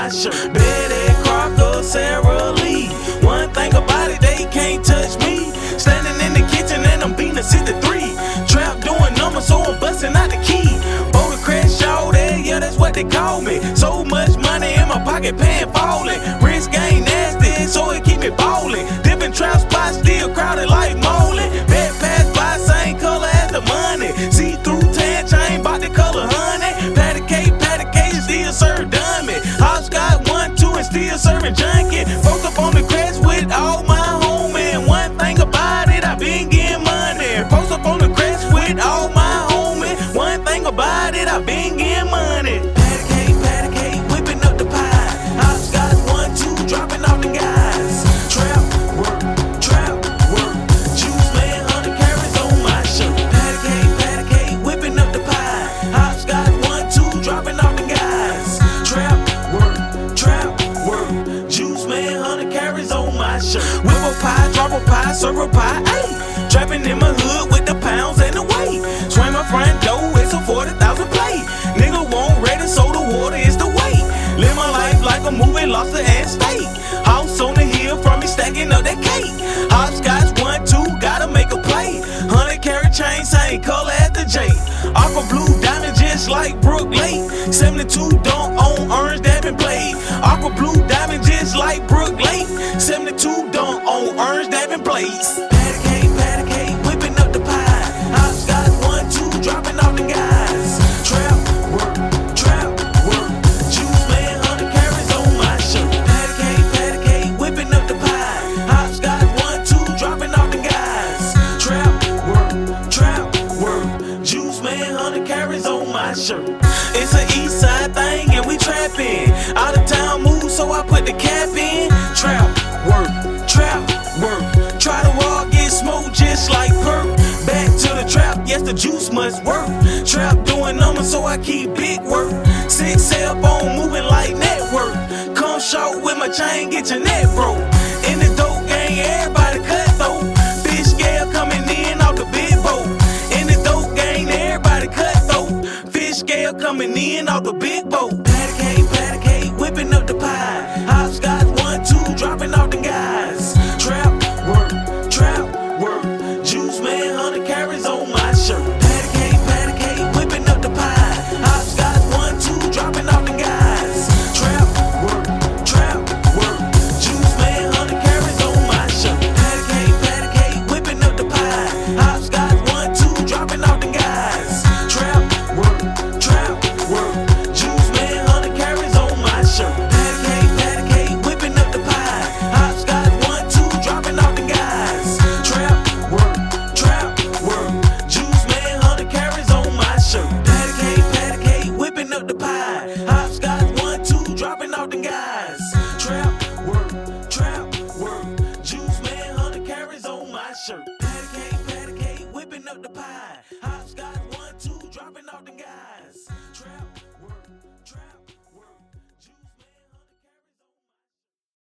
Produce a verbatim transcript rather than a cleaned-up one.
shirt. Betty Crocker, Sarah Lee. One thing about it, they can't touch me. Standing in the kitchen and I'm beating a sixty-three. Trap doing numbers, so I'm busting out the key. Boulder crash all there, yeah, that's what they call me. So much money in my pocket, paying falling. Wrist game nasty, so it keep me ballin'. Different trap spots, still crowded like Molin. Bed pass by, same color as the money. See through tan chain, bout the color honey. Patty cake, patty cake, still serve dummy. Hops got one, two, and still serving junkie. Folks up on the crash with all my homies. One thing about it, I been getting money. Post up on the crash with all my homies. One thing about it, I been getting money. Patty cake, patty cake, whipping up the pie. Hops got one, two, dropping off the guys. Trap work, trap work. Juice man, hundred carats on my shirt. Patty cake, patty cake, whipping up the pie. Hops got one, two, dropping off the guys. Trap work, trap work. Juice man, hundred carats on my shirt. Whip a pie, drop a pie, serve a pie, ayy. Trapping in my hood with the pounds and the weight. Swing my front door, it's a forty thousand plate. Nigga won't ready, so the water is the weight. Live my life like a movie, lobster and steak. House on the hill from me stacking up that cake. Hopscotch one, two, gotta make a play. Hundred carat chain, same color as the J. Aqua blue diamond just like Brook Lake. seventy-two don't own orange that been played. Aqua blue diamond just like Brook Lake. seventy-two don't own orange that been played. Patty cake, patty cake, whipping up the pie. Hopscotch one, two, dropping off the guys. Trap work, trap work. Juice man, hundred carats on my shirt. Patty cake, patty cake, whipping up the pie. Hopscotch one, two, dropping off the guys. Trap work, trap work. Juice man, hundred carats on my shirt. It's an east side thing and we trappin'. Out of town move, so I put the cap in. Trap work, trap work. Try to walk, get smoked just like perk. Back to the trap, yes the juice must work. Trap doing numbers, so I keep big work. Six cell phone moving like network. Come short with my chain, get your neck broke. In the dope gang, everybody cut though. Fish scale coming in off the big boat. In the dope gang, everybody cut though. Fish scale coming in off the